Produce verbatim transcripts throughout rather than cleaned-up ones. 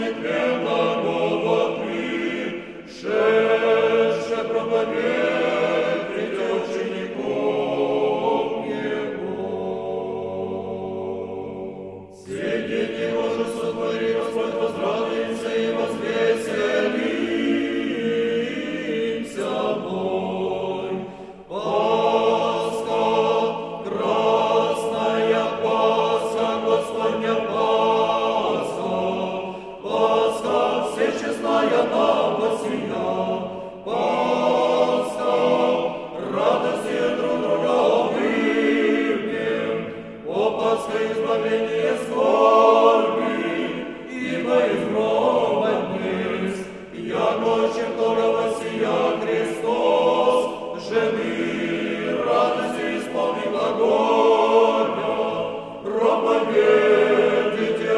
нетленного Ты, шедше проповедь пред учеников Его. Среди Него же сотвори Господь, возрадуемся и возвеселимся вновь. Пасха, красная Пасха, Господня Пасха, Пасха всечестная нам восия, Пасха, радости друг друга выпьем, о Пасха избавление скорби, ибо из гроба днес, яко чертогова сия Христос, жены радости исполнил огонь, проповедуйте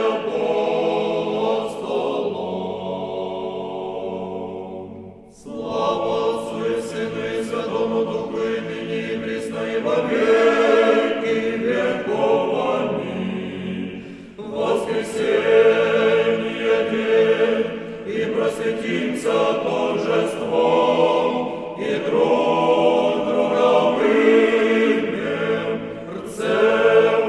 апостолам. Слава Отцу и Сыну и Святому Духу, и ныне и присно и во веки веков. Аминь. Воскресенье день, и просветимся торжеством, и друг друга вымем, рцем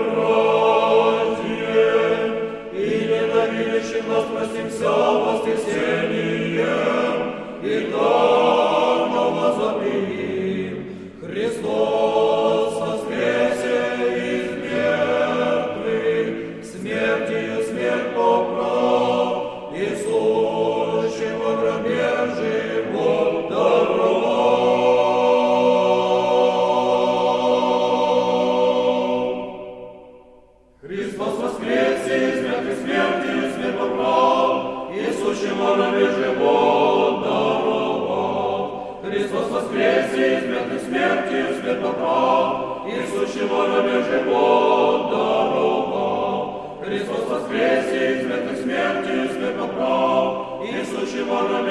ради, и ненавидящим нас простимся воскресением, и так возопьем: Христос воскресе из мертвых, смертью смерть поправ, и сущим во гробе живот даровал. Христос воскресе из мертвых, смертью смерть поправ, и сущим во гробе живот даровал. Христос воскресе из мертвых, смертью смерть поправ, и сущим во гробе живот даровал. Христос воскресе из мертвых, смертью смерть поправ, и сущим во гробе